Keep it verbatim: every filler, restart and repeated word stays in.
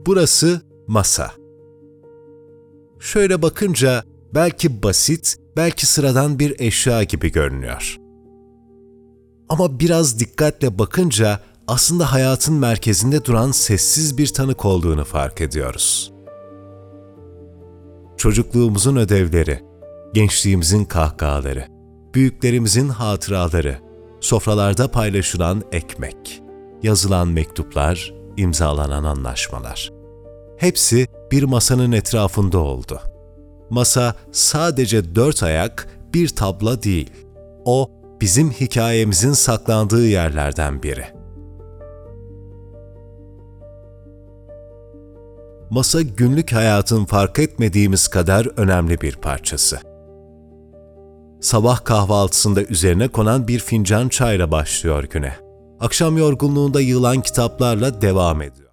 Burası masa. Şöyle bakınca belki basit, belki sıradan bir eşya gibi görünüyor. Ama biraz dikkatle bakınca aslında hayatın merkezinde duran sessiz bir tanık olduğunu fark ediyoruz. Çocukluğumuzun ödevleri, gençliğimizin kahkahaları, büyüklerimizin hatıraları, sofralarda paylaşılan ekmek, yazılan mektuplar, imzalanan anlaşmalar. Hepsi bir masanın etrafında oldu. Masa sadece dört ayak, bir tabla değil. O, bizim hikayemizin saklandığı yerlerden biri. Masa günlük hayatın fark etmediğimiz kadar önemli bir parçası. Sabah kahvaltısında üzerine konan bir fincan çayla başlıyor güne. Akşam yorgunluğunda yığılan kitaplarla devam ediyor.